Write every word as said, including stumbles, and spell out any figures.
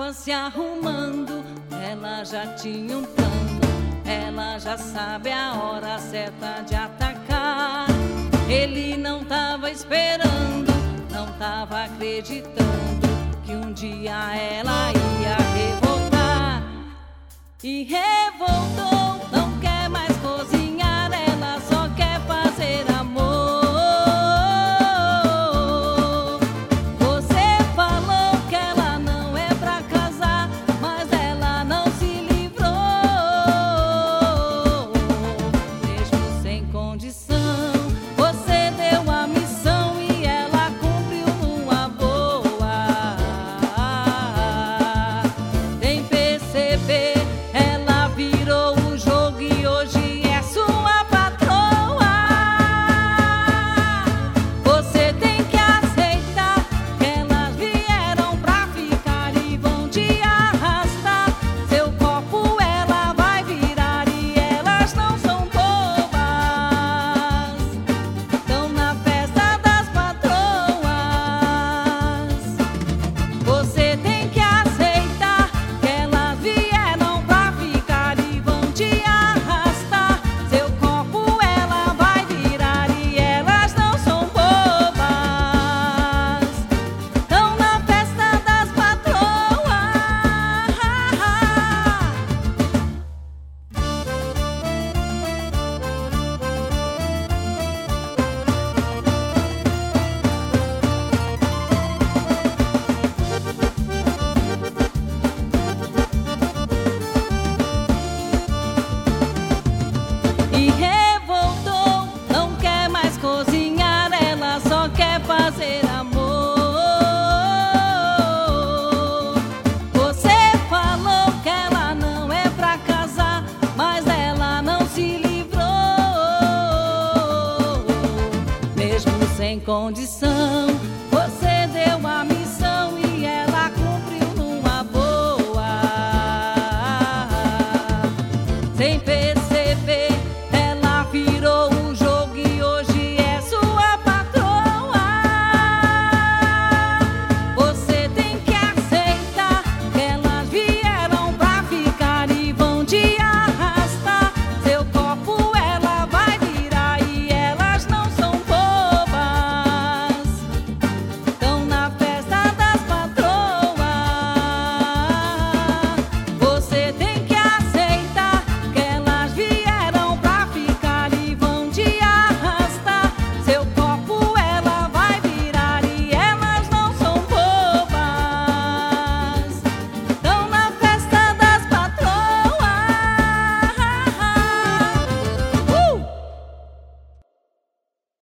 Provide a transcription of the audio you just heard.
tava se arrumando, ela já tinha um plano, ela já sabe a hora certa de atacar. Ele não tava esperando, não tava acreditando que um dia ela ia revoltar. E revoltou, não quer mais cozinhar, ela só quer fazer amor. Você falou que ela não é pra casar, mas ela não se livrou. Mesmo sem condição, você deu a missão e ela cumpriu numa boa. Sem perceber, ela virou o jogo e hoje é sua patroa. Você tem que aceitar que elas vieram pra ficar e vão te arrastar. Seu copo ela vai virar e elas não são bobas. Estão na festa das patroas. Você tem que aceitar que elas vieram pra ficar e vão te arrastar. Seu copo ela vai virar e elas não são bobas. Estão na festa das patroas. E revoltou, não quer mais cozinhar, ela só quer fazer amor. Você falou que ela não é pra casar, mas ela não se livrou. Mesmo sem condição, você deu a missão e ela cumpriu numa boa. Sem perceber,